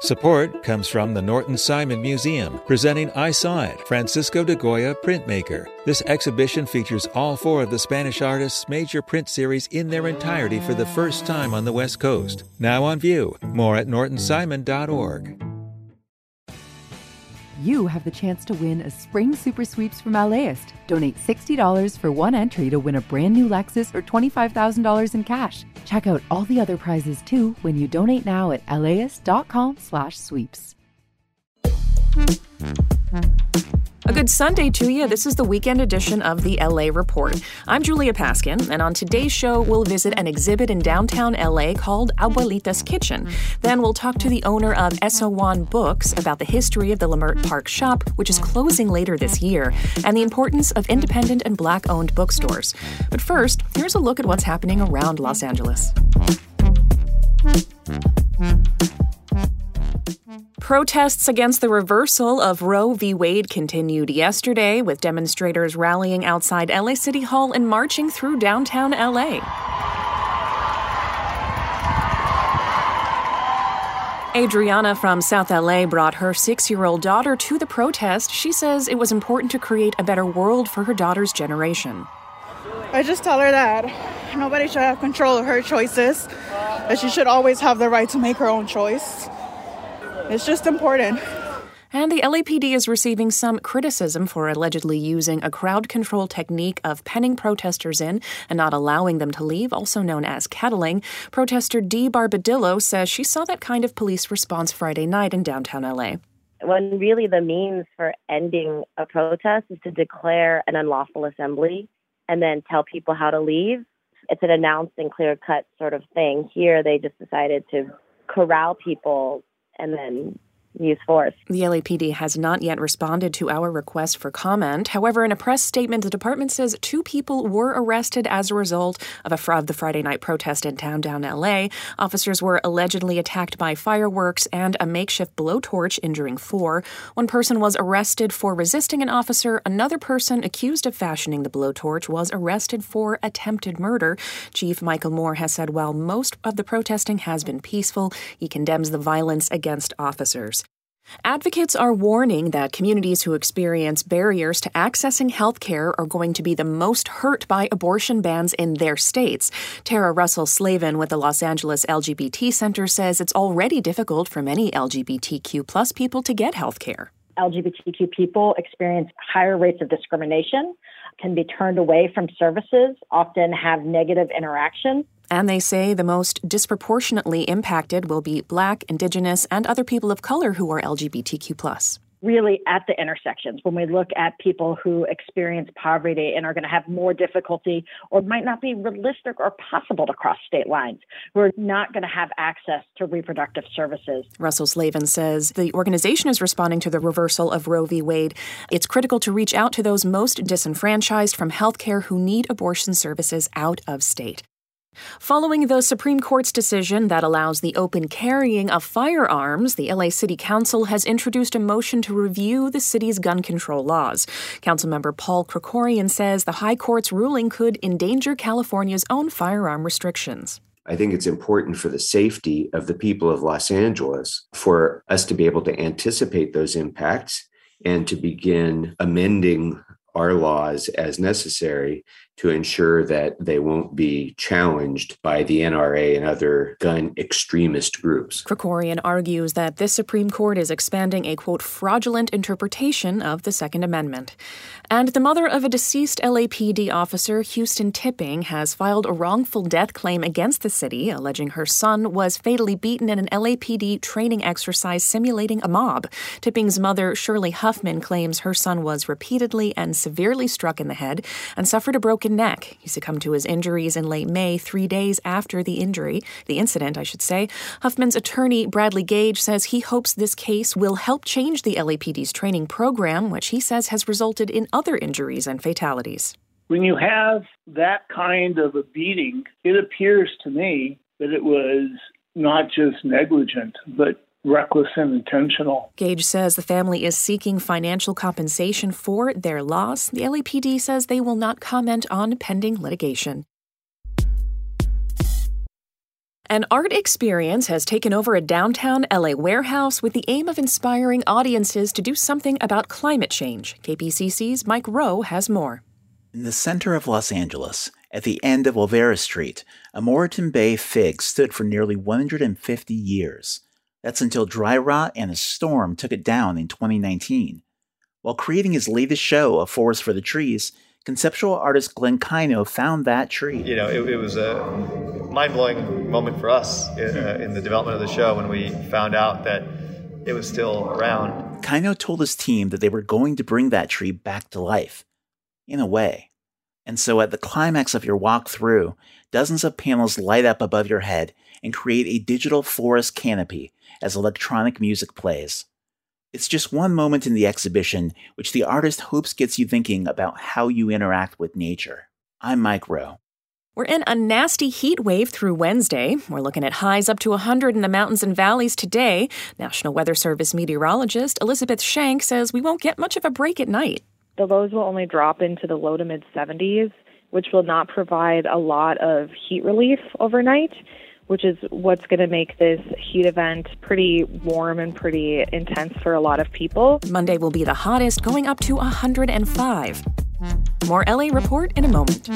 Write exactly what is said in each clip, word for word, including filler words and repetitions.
Support comes from the Norton Simon Museum, presenting I Saw It, Francisco de Goya Printmaker. This exhibition features all four of the Spanish artist's major print series in their entirety for the first time on the West Coast. Now on view. More at norton simon dot org. You have the chance to win a Spring Super Sweeps from LAist. Donate sixty dollars for one entry to win a brand new Lexus or twenty-five thousand dollars in cash. Check out all the other prizes too when you donate now at laist.com slash sweeps. A good Sunday to you. This is the weekend edition of the L A Report. I'm Julia Paskin, and on today's show, we'll visit an exhibit in downtown L A called Abuelita's Kitchen. Then we'll talk to the owner of Eso Juan Books about the history of the Leimert Park shop, which is closing later this year, and the importance of independent and Black-owned bookstores. But first, here's a look at what's happening around Los Angeles. Protests against the reversal of Roe v. Wade continued yesterday, with demonstrators rallying outside L A City Hall and marching through downtown L A. Adriana from South L A brought her six-year-old daughter to the protest. She says it was important to create a better world for her daughter's generation. I just tell her that nobody should have control of her choices, that she should always have the right to make her own choice. It's just important. And the L A P D is receiving some criticism for allegedly using a crowd control technique of penning protesters in and not allowing them to leave, also known as kettling. Protester Dee Barbadillo says she saw that kind of police response Friday night in downtown L A. When really the means for ending a protest is to declare an unlawful assembly and then tell people how to leave. It's an announced and clear-cut sort of thing. Here, they just decided to corral people and then use force. The L A P D has not yet responded to our request for comment. However, in a press statement, the department says two people were arrested as a result of, a, of the Friday night protest in downtown L A. Officers were allegedly attacked by fireworks and a makeshift blowtorch, injuring four. One person was arrested for resisting an officer. Another person accused of fashioning the blowtorch was arrested for attempted murder. Chief Michael Moore has said while most of the protesting has been peaceful, he condemns the violence against officers. Advocates are warning that communities who experience barriers to accessing health care are going to be the most hurt by abortion bans in their states. Tara Russell-Slavin with the Los Angeles L G B T Center says it's already difficult for many L G B T Q plus people to get health care. L G B T Q people experience higher rates of discrimination, can be turned away from services, often have negative interaction. And they say the most disproportionately impacted will be Black, Indigenous, and other people of color who are L G B T Q plus. Really at the intersections, when we look at people who experience poverty and are going to have more difficulty or might not be realistic or possible to cross state lines, who are not going to have access to reproductive services. Russell-Slavin says the organization is responding to the reversal of Roe v. Wade. It's critical to reach out to those most disenfranchised from health care who need abortion services out of state. Following the Supreme Court's decision that allows the open carrying of firearms, the L A City Council has introduced a motion to review the city's gun control laws. Councilmember Paul Krikorian says the High Court's ruling could endanger California's own firearm restrictions. I think it's important for the safety of the people of Los Angeles for us to be able to anticipate those impacts and to begin amending our laws as necessary to ensure that they won't be challenged by the N R A and other gun extremist groups. Krikorian argues that this Supreme Court is expanding a, quote, fraudulent interpretation of the Second Amendment. And the mother of a deceased L A P D officer, Houston Tipping, has filed a wrongful death claim against the city, alleging her son was fatally beaten in an L A P D training exercise simulating a mob. Tipping's mother, Shirley Huffman, claims her son was repeatedly and severely struck in the head and suffered a broken neck. He succumbed to his injuries in late May, three days after the injury, the incident, I should say. Huffman's attorney, Bradley Gage, says he hopes this case will help change the L A P D's training program, which he says has resulted in other injuries and fatalities. When you have that kind of a beating, it appears to me that it was not just negligent, but reckless and intentional. Gage says the family is seeking financial compensation for their loss. The L A P D says they will not comment on pending litigation. An art experience has taken over a downtown L A warehouse with the aim of inspiring audiences to do something about climate change. K P C C's Mike Rowe has more. In the center of Los Angeles, at the end of Olvera Street, a Moreton Bay fig stood for nearly one hundred fifty years. That's until dry rot and a storm took it down in twenty nineteen. While creating his latest show, A Forest for the Trees, conceptual artist Glenn Kino found that tree. You know, it, it was a mind-blowing moment for us in, uh, in the development of the show when we found out that it was still around. Kino told his team that they were going to bring that tree back to life, in a way. And so at the climax of your walk through, dozens of panels light up above your head and create a digital forest canopy as electronic music plays. It's just one moment in the exhibition which the artist hopes gets you thinking about how you interact with nature. I'm Mike Rowe. We're in a nasty heat wave through Wednesday. We're looking at highs up to one hundred in the mountains and valleys today. National Weather Service meteorologist Elizabeth Shank says we won't get much of a break at night. The lows will only drop into the low to mid seventies, which will not provide a lot of heat relief overnight, which is what's going to make this heat event pretty warm and pretty intense for a lot of people. Monday will be the hottest, going up to one hundred five. More L A Report in a moment.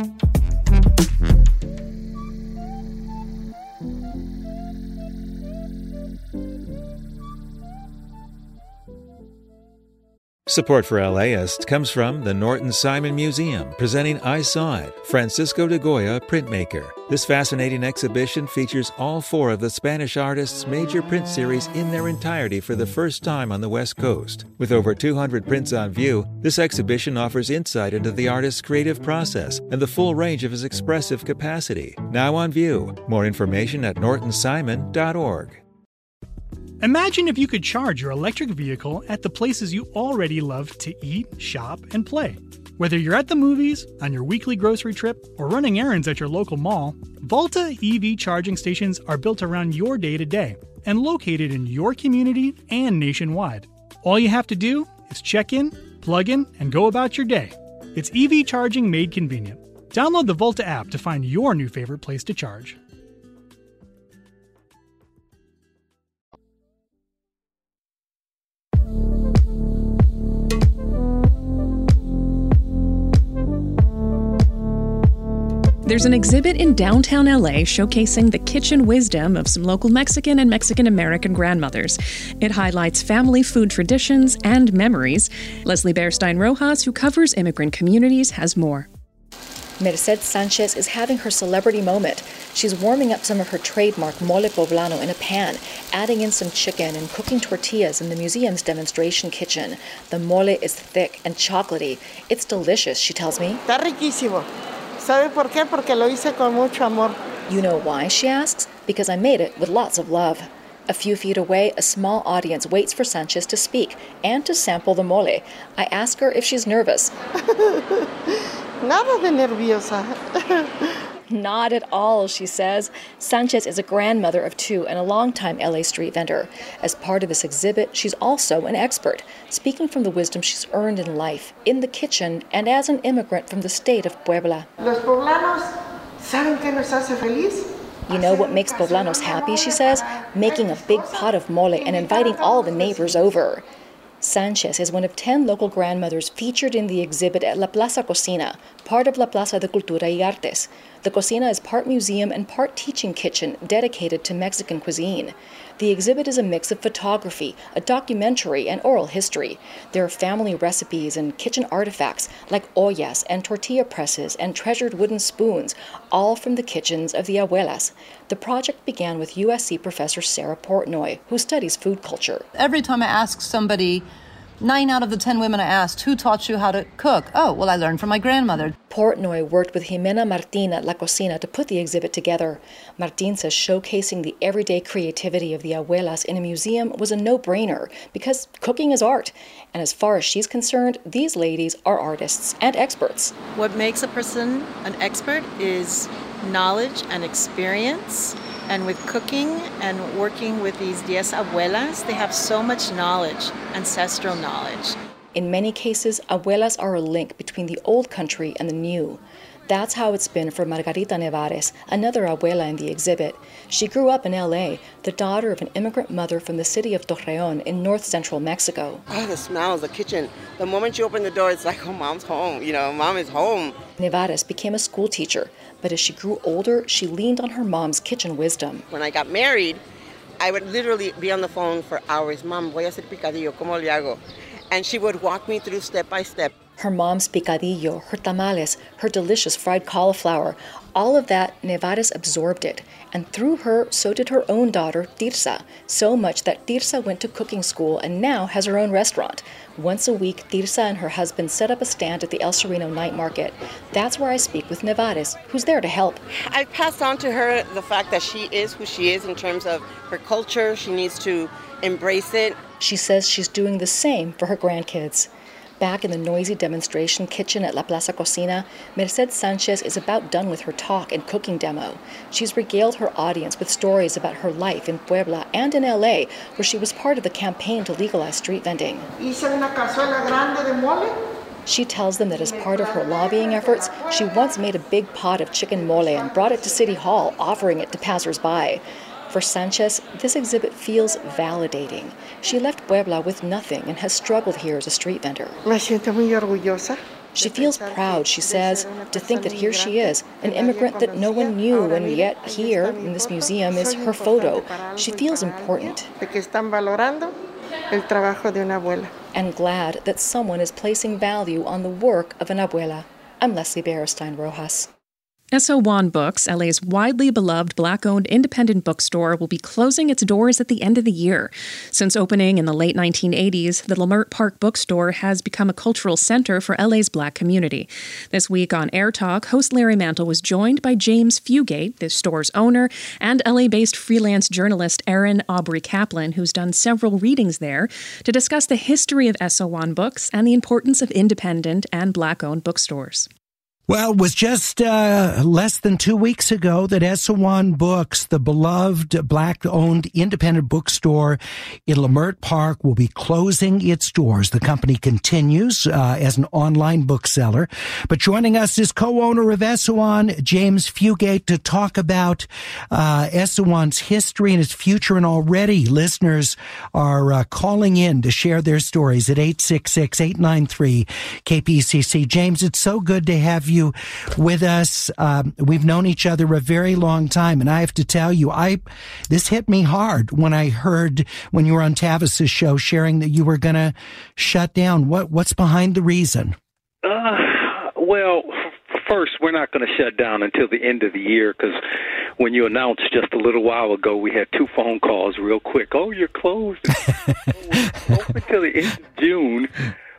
Support for LAist comes from the Norton Simon Museum, presenting I Saw It, Francisco de Goya printmaker. This fascinating exhibition features all four of the Spanish artist's major print series in their entirety for the first time on the West Coast. With over two hundred prints on view, this exhibition offers insight into the artist's creative process and the full range of his expressive capacity. Now on view. More information at norton simon dot org. Imagine if you could charge your electric vehicle at the places you already love to eat, shop, and play. Whether you're at the movies, on your weekly grocery trip, or running errands at your local mall, Volta E V charging stations are built around your day-to-day and located in your community and nationwide. All you have to do is check in, plug in, and go about your day. It's E V charging made convenient. Download the Volta app to find your new favorite place to charge. There's an exhibit in downtown L A showcasing the kitchen wisdom of some local Mexican and Mexican-American grandmothers. It highlights family food traditions and memories. Leslie Bearstein Rojas, who covers immigrant communities, has more. Merced Sanchez is having her celebrity moment. She's warming up some of her trademark mole poblano in a pan, adding in some chicken and cooking tortillas in the museum's demonstration kitchen. The mole is thick and chocolatey. It's delicious, she tells me. Está riquísimo. ¿Sabe por qué? Porque lo hice con mucho amor. You know why, she asks? Because I made it with lots of love. A few feet away, a small audience waits for Sanchez to speak and to sample the mole. I ask her if she's nervous. Nada de nerviosa. Not at all, she says. Sanchez is a grandmother of two and a longtime L A street vendor. As part of this exhibit, she's also an expert, speaking from the wisdom she's earned in life, in the kitchen, and as an immigrant from the state of Puebla. Los poblanos saben qué nos hace feliz. You know what makes poblanos happy, she says? Making a big pot of mole and inviting all the neighbors over. Sanchez is one of ten local grandmothers featured in the exhibit at La Plaza Cocina, part of La Plaza de Cultura y Artes. The Cocina is part museum and part teaching kitchen dedicated to Mexican cuisine. The exhibit is a mix of photography, a documentary, and oral history. There are family recipes and kitchen artifacts like ollas and tortilla presses and treasured wooden spoons, all from the kitchens of the abuelas. The project began with U S C professor Sarah Portnoy, who studies food culture. Every time I ask somebody, nine out of the ten women I asked, who taught you how to cook? Oh, well, I learned from my grandmother. Portnoy worked with Jimena Martin at La Cocina to put the exhibit together. Martin says showcasing the everyday creativity of the abuelas in a museum was a no-brainer because cooking is art. And as far as she's concerned, these ladies are artists and experts. What makes a person an expert is knowledge and experience. And with cooking and working with these diez abuelas, they have so much knowledge, ancestral knowledge. In many cases, abuelas are a link between the old country and the new. That's how it's been for Margarita Nevares, another abuela in the exhibit. She grew up in L A, the daughter of an immigrant mother from the city of Torreon in north-central Mexico. Oh, the smells, the kitchen. The moment you open the door, it's like, oh, mom's home. You know, mom is home. Nevares became a school teacher, but as she grew older, she leaned on her mom's kitchen wisdom. When I got married, I would literally be on the phone for hours. Mom, voy a hacer picadillo, ¿cómo le hago? And she would walk me through step by step. Her mom's picadillo, her tamales, her delicious fried cauliflower, all of that, Nevares absorbed it. And through her, so did her own daughter, Tirsa, so much that Tirsa went to cooking school and now has her own restaurant. Once a week, Tirsa and her husband set up a stand at the El Sereno night market. That's where I speak with Nevares, who's there to help. I passed on to her the fact that she is who she is in terms of her culture. She needs to embrace it. She says she's doing the same for her grandkids. Back in the noisy demonstration kitchen at La Plaza Cocina, Merced Sanchez is about done with her talk and cooking demo. She's regaled her audience with stories about her life in Puebla and in L A, where she was part of the campaign to legalize street vending. Hice una cazuela grande de mole. She tells them that as part of her lobbying efforts, she once made a big pot of chicken mole and brought it to City Hall, offering it to passersby. For Sanchez, this exhibit feels validating. She left Puebla with nothing and has struggled here as a street vendor. Me siento muy orgullosa. She feels proud, she says, to think that here she is, an immigrant that no one knew, and yet here, in this museum, is her photo. She feels important. And glad that someone is placing value on the work of an abuela. I'm Leslie Bearstein Rojas. Esso Juan Books, L A's widely beloved Black-owned independent bookstore, will be closing its doors at the end of the year. Since opening in the late nineteen eighties, the Leimert Park bookstore has become a cultural center for L A's Black community. This week on Air Talk, host Larry Mantle was joined by James Fugate, the store's owner, and L A-based freelance journalist Erin Aubrey Kaplan, who's done several readings there, to discuss the history of Esso Juan Books and the importance of independent and Black-owned bookstores. Well, it was just uh, less than two weeks ago that Esso Juan Books, the beloved Black-owned independent bookstore in Leimert Park, will be closing its doors. The company continues uh, as an online bookseller. But joining us is co-owner of Esso Juan, James Fugate, to talk about uh, Esso Juan's history and its future. And already listeners are uh, calling in to share their stories at eight six six, eight nine three, K P C C. James, it's so good to have you with us. Um, we've known each other a very long time, and I have to tell you, I this hit me hard when I heard when you were on Tavis's show sharing that you were going to shut down. What what's behind the reason? Uh, well, first, we're not going to shut down until the end of the year, because when you announced just a little while ago, we had two phone calls real quick. Oh, you're closed. Open until the end of June.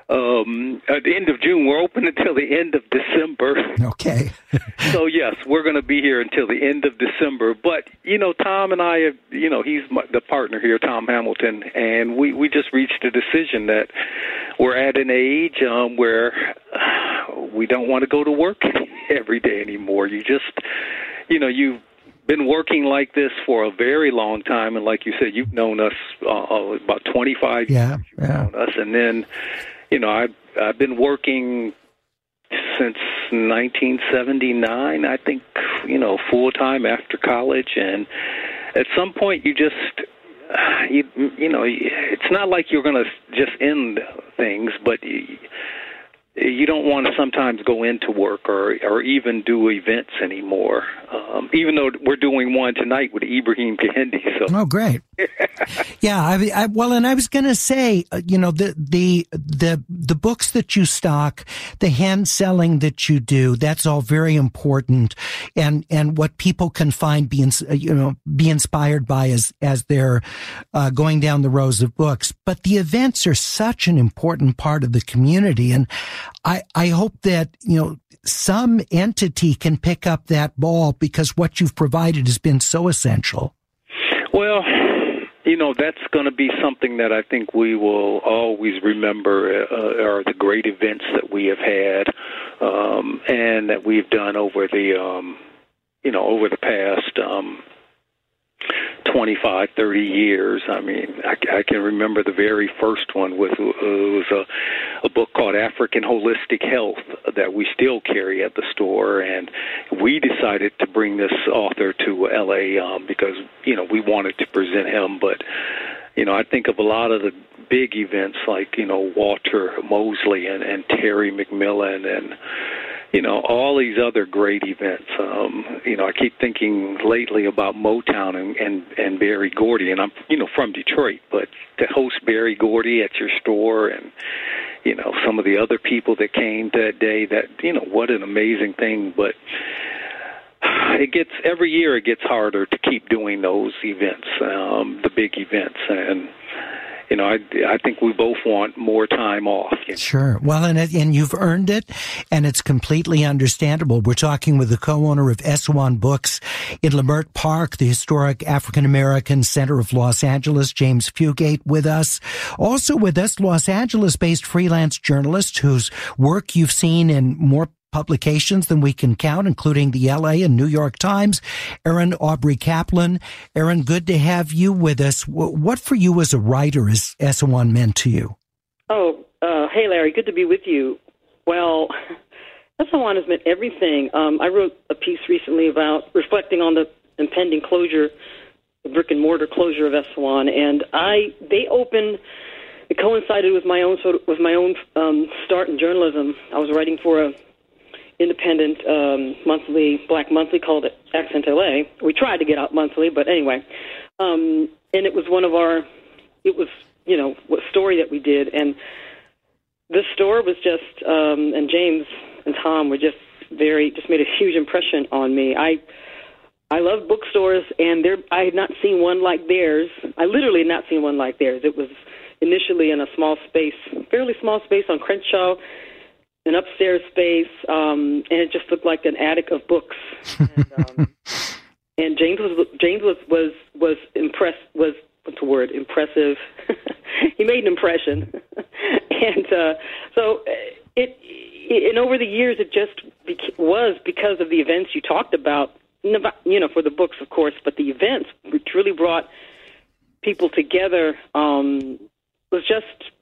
Um, at the end of June, we're open until the end of December. Okay. So, yes, we're going to be here until the end of December. But, you know, Tom and I, have, you know, he's my, the partner here, Tom Hamilton, and we, we just reached a decision that we're at an age um, where we don't want to go to work every day anymore. You just, you know, you've been working like this for a very long time, and like you said, you've known us uh, about twenty-five yeah, years. You've yeah. known us, and then, you know, I've, I've been working since nineteen seventy-nine, I think, you know, full-time after college. And at some point you just, you, you know, it's not like you're going to just end things, but you, you don't want to sometimes go into work or, or even do events anymore, um, even though we're doing one tonight with Ibrahim Kendi. So. Oh, great. Yeah, I, I, well, and I was going to say, uh, you know, the, the, the, the books that you stock, the hand selling that you do, that's all very important. And, and what people can find, be, ins- you know, be inspired by as, as they're, uh, going down the rows of books. But the events are such an important part of the community. And I, I hope that, you know, some entity can pick up that ball, because what you've provided has been so essential. Well, you know, that's going to be something that I think we will always remember uh, are the great events that we have had um, and that we've done over the, um, you know, over the past um, twenty-five, thirty years. I mean, I, I can remember the very first one was, uh, was a, a book called African Holistic Health that we still carry at the store, and we decided to bring this author to L A um, because, you know, we wanted to present him, but, you know, I think of a lot of the big events like, you know, Walter Mosley and, and Terry McMillan and, you know, all these other great events. Um, you know, I keep thinking lately about Motown and, and, and Berry Gordy, and I'm, you know, from Detroit, but to host Berry Gordy at your store and, you know, some of the other people that came that day, that, you know, what an amazing thing. But it gets, every year it gets harder to keep doing those events, um, the big events. And, you know, I, I think we both want more time off. You know? Sure. Well, and it, and you've earned it, and it's completely understandable. We're talking with the co-owner of Esalen Books in Leimert Park, the historic African-American Center of Los Angeles, James Fugate, with us. Also with us, Los Angeles-based freelance journalist whose work you've seen in more publications than we can count, including the L A and New York Times, Erin Aubrey Kaplan. Erin, good to have you with us. What for you as a writer is Esalen meant to you? Oh, uh, hey, Larry, good to be with you. Well, Esalen has meant everything. Um, I wrote a piece recently about reflecting on the impending closure, the brick and mortar closure of Esalen, and I they opened. It coincided with my own sort of, with my own um, start in journalism. I was writing for a independent um, monthly, black monthly called Accent L A. We tried to get out monthly, but anyway. Um, and it was one of our, it was, you know, a story that we did. And this store was just, um, and James and Tom were just very, just made a huge impression on me. I I love bookstores, and there I had not seen one like theirs. I literally had not seen one like theirs. It was initially in a small space, fairly small space on Crenshaw, an upstairs space, um, and it just looked like an attic of books. And, um, and James was James was was was impressed. Was what's the word? Impressive. He made an impression, and uh, so it, it. And over the years, it just beca- was because of the events you talked about. You know, for the books, of course, but the events which really brought people together um, was just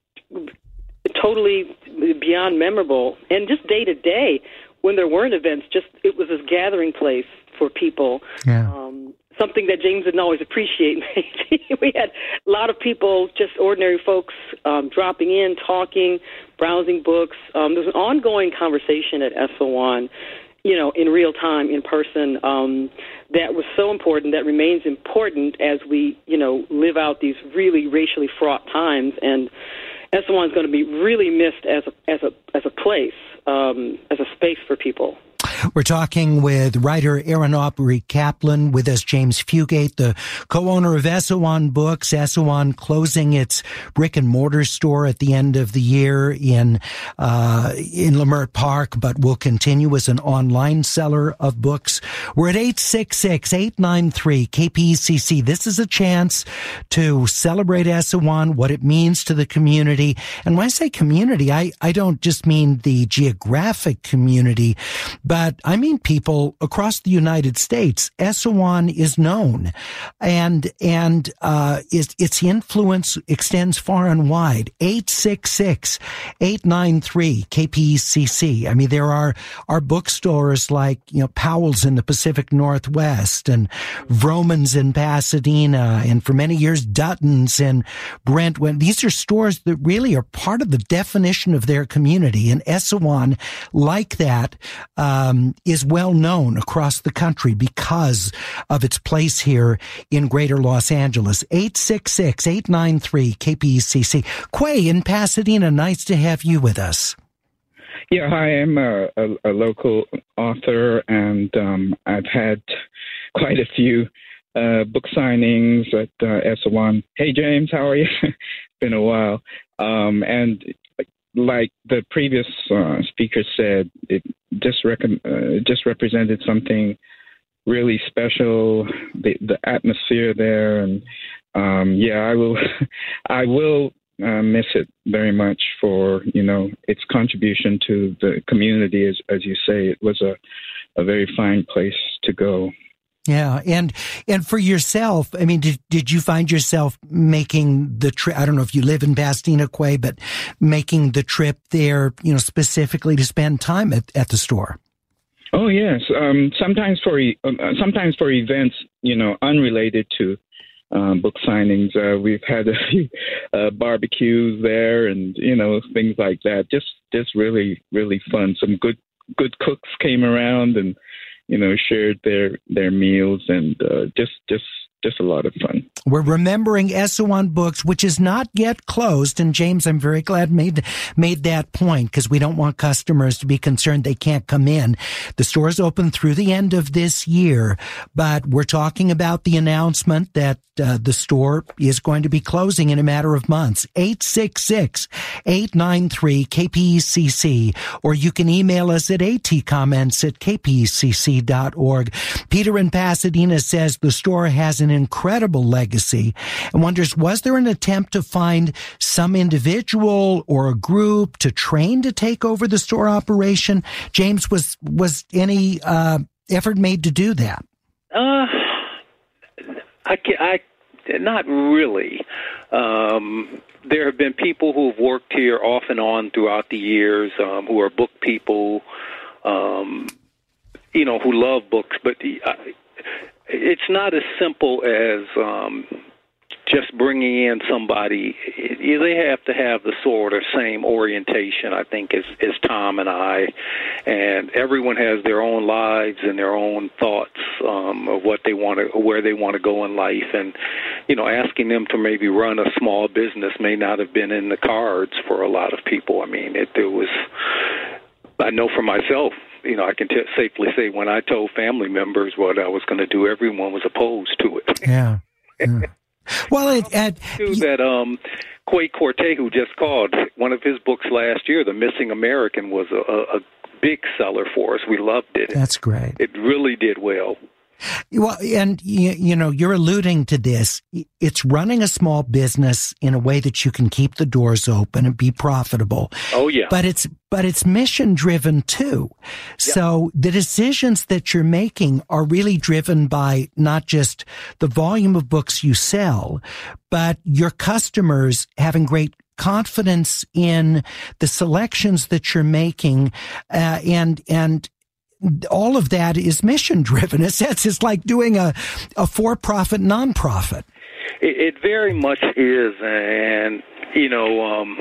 totally beyond memorable. And just day to day, when there weren't events, just it was this gathering place for people. Yeah. Um, something that James didn't always appreciate. We had a lot of people, just ordinary folks, um, dropping in, talking, browsing books. Um, there was an ongoing conversation at Esalen, you know, in real time, in person, um, that was so important, that remains important as we, you know, live out these really racially fraught times. And Esalen is going to be really missed as a as a as a place, um, as a space for people. We're talking with writer Erin Aubrey Kaplan, with us James Fugate, the co-owner of Esalen Books. Esalen closing its brick and mortar store at the end of the year in uh in Leimert Park, but will continue as an online seller of books. We're at eight six six, eight nine three, K P E C C. This is a chance to celebrate Esalen, what it means to the community. And when I say community, I, I don't just mean the geographic community, but I mean people across the United States. Esalen is known, and and uh, its, its influence extends far and wide. eight six six, eight nine three, K P E C C. I mean, there are, are bookstores like, you know, Powell's in the Pacific Northwest, and Vroman's in Pasadena, and for many years, Dutton's in Brentwood. These are stores that really are part of the definition of their community, and Esalen, like that, um, is well known across the country because of its place here in Greater Los Angeles. eight six six, eight nine three, K P E C C. Quay in Pasadena, nice to have you with us. Yeah, hi, I'm a, a, a local author, and um, I've had quite a few uh, book signings at uh, Esalen. Hey, James, how are you? It's been a while. Um, and like the previous uh, speaker said, it just rec- uh, just represented something really special. The the atmosphere there, and um, yeah, I will I will uh, miss it very much for, you know, its contribution to the community. As as you say, it was a a very fine place to go. Yeah, and and for yourself, I mean, did did you find yourself making the trip? I don't know if you live in Pasadena, Quay, but making the trip there, you know, specifically to spend time at, at the store. Oh yes, um, sometimes for uh, sometimes for events, you know, unrelated to um, book signings. Uh, we've had a few uh, barbecues there, and you know, things like that. Just just really really fun. Some good good cooks came around and, you know, shared their, their meals, and uh, just just just a lot of fun. We're remembering Esalen Books, which is not yet closed. And James, I'm very glad made made that point, because we don't want customers to be concerned they can't come in. The store's open through the end of this year, but we're talking about the announcement that uh, the store is going to be closing in a matter of months. eight six six, eight nine three, K P E C C, or you can email us at atcomments at k p e c c dot org. Peter in Pasadena says the store has an incredible legacy and wonders, was there an attempt to find some individual or a group to train to take over the store operation? James, was was any uh, effort made to do that? Uh, I, I not really. Um, there have been people who have worked here off and on throughout the years, um, who are book people, um, you know, who love books, but the, uh, it's not as simple as um, just bringing in somebody. They have to have the sort of same orientation, I think, as, as Tom and I. And everyone has their own lives and their own thoughts um, of what they want to, where they want to go in life. And, you know, asking them to maybe run a small business may not have been in the cards for a lot of people. I mean, it, it was, I know for myself, you know, I can t- safely say when I told family members what I was going to do, everyone was opposed to it. Yeah. yeah. Well, it, it too, that um, Quay Corte, who just called, one of his books last year, The Missing American, was a, a big seller for us. We loved it. That's great. It really did well. Well, and you, you know, you're alluding to this. It's running a small business in a way that you can keep the doors open and be profitable. Oh yeah. But it's but it's mission driven too. Yep. So the decisions that you're making are really driven by not just the volume of books you sell, but your customers having great confidence in the selections that you're making, uh, and and. all of that is mission driven. It's, it's like doing a, a for-profit nonprofit. It, it very much is. And, you know, um,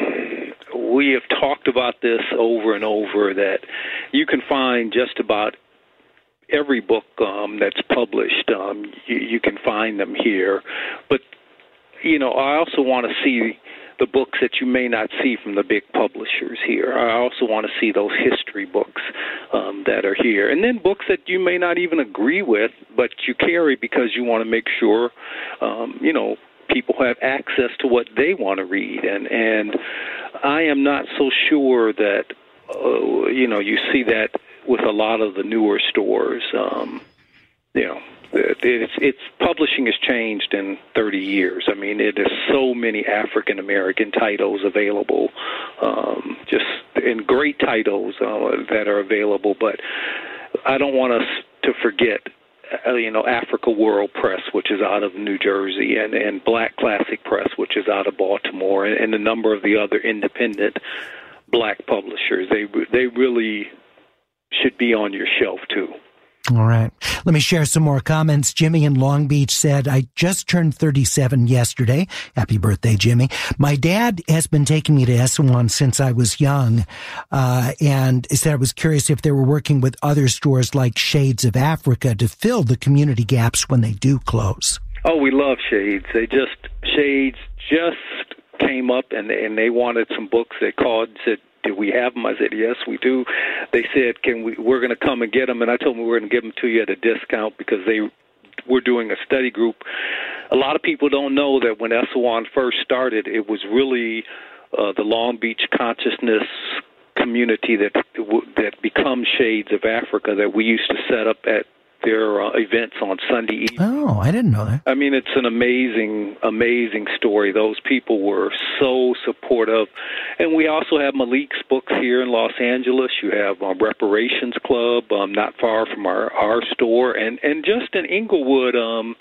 we have talked about this over and over, that you can find just about every book um, that's published. Um, you, you can find them here. But, you know, I also want to see the books that you may not see from the big publishers here. I also want to see those history books um, that are here. And then books that you may not even agree with, but you carry because you want to make sure, um, you know, people have access to what they want to read. And, and I am not so sure that, uh, you know, you see that with a lot of the newer stores. Um, you know, It's, it's publishing has changed in thirty years. I mean, it is so many African American titles available, um, just and great titles uh, that are available. But I don't want us to forget, uh, you know, Africa World Press, which is out of New Jersey, and, and Black Classic Press, which is out of Baltimore, and, and a number of the other independent black publishers. They they really should be on your shelf too. All right. Let me share some more comments. Jimmy in Long Beach said, I just turned thirty-seven yesterday. Happy birthday, Jimmy. My dad has been taking me to Esalen since I was young, uh, and said I was curious if they were working with other stores like Shades of Africa to fill the community gaps when they do close. Oh, we love Shades. They just, Shades just came up and, and they wanted some books. They called and said, do we have them? I said, yes, we do. They said, can we, we're going to come and get them. And I told them we're going to give them to you at a discount because they were doing a study group. A lot of people don't know that when Esalen first started, it was really uh, the Long Beach consciousness community that that becomes Shades of Africa that we used to set up at their uh, events on Sunday evening. Oh, I didn't know that. I mean, it's an amazing, amazing story. Those people were so supportive. And we also have Malik's Books here in Los Angeles. You have um, Reparations Club um, not far from our, our store. And, and just in Inglewood, um,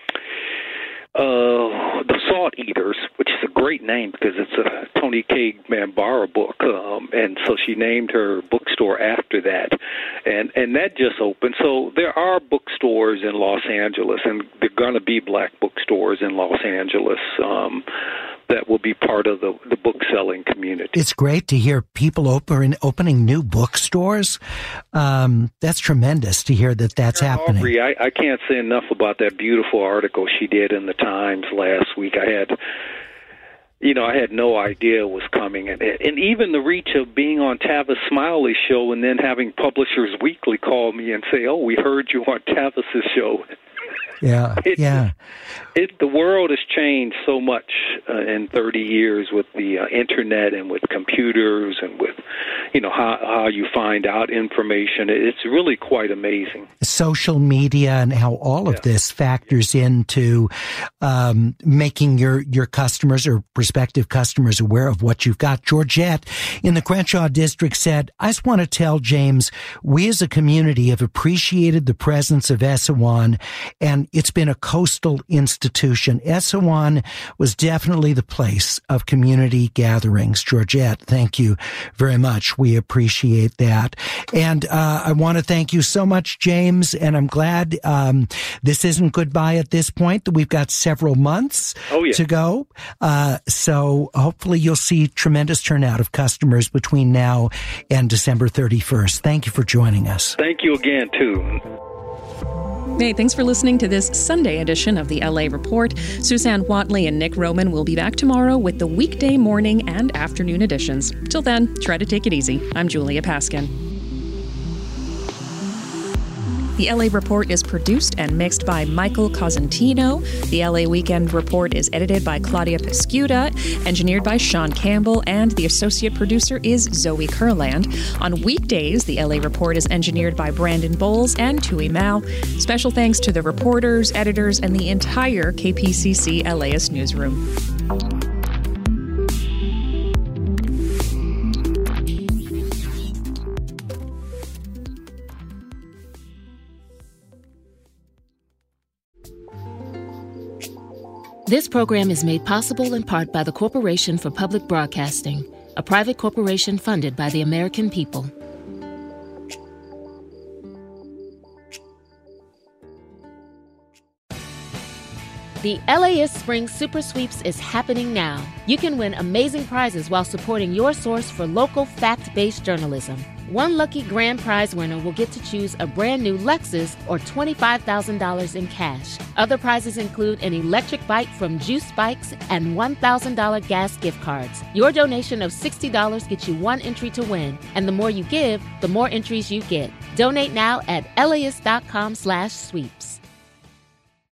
Uh, the Salt Eaters, which is a great name because it's a Toni Cade Bambara book, um, and so she named her bookstore after that, and and that just opened. So there are bookstores in Los Angeles, and there are going to be black bookstores in Los Angeles um, that will be part of the, the book selling community. It's great to hear people open, opening new bookstores. Um, that's tremendous to hear that that's happening. Aubrey, I, I can't say enough about that beautiful article she did in the Times last week. I had, you know, I had no idea it was coming. And, and even the reach of being on Tavis Smiley's show and then having Publishers Weekly call me and say, oh, we heard you on Tavis's show. Yeah, it, yeah. It, the world has changed so much uh, in thirty years with the uh, internet and with computers and with, you know, how, how you find out information. It's really quite amazing. Social media and how all of yeah. this factors into um, making your, your customers or prospective customers aware of what you've got. Georgette in the Crenshaw district said, I just want to tell James, we as a community have appreciated the presence of Esalen, and it's been a coastal institution. Esalen was definitely the place of community gatherings. Georgette, thank you very much. We appreciate that. And uh, I want to thank you so much, James, and I'm glad um, this isn't goodbye at this point, that we've got several months oh, yeah. to go. Uh, so hopefully you'll see tremendous turnout of customers between now and December thirty-first. Thank you for joining us. Thank you again, too. Hey, thanks for listening to this Sunday edition of the L A Report. Suzanne Watley and Nick Roman will be back tomorrow with the weekday morning and afternoon editions. Till then, try to take it easy. I'm Julia Paskin. The L A Report is produced and mixed by Michael Cosentino. The L A Weekend Report is edited by Claudia Pescuda, engineered by Sean Campbell, and the associate producer is Zoe Kurland. On weekdays, the L A Report is engineered by Brandon Bowles and Tui Mao. Special thanks to the reporters, editors, and the entire K P C C L A S newsroom. This program is made possible in part by the Corporation for Public Broadcasting, a private corporation funded by the American people. The L A S Spring Super Sweeps is happening now. You can win amazing prizes while supporting your source for local fact-based journalism. One lucky grand prize winner will get to choose a brand new Lexus or twenty-five thousand dollars in cash. Other prizes include an electric bike from Juice Bikes and one thousand dollars gas gift cards. Your donation of sixty dollars gets you one entry to win, and the more you give, the more entries you get. Donate now at L A S dot com slash sweeps.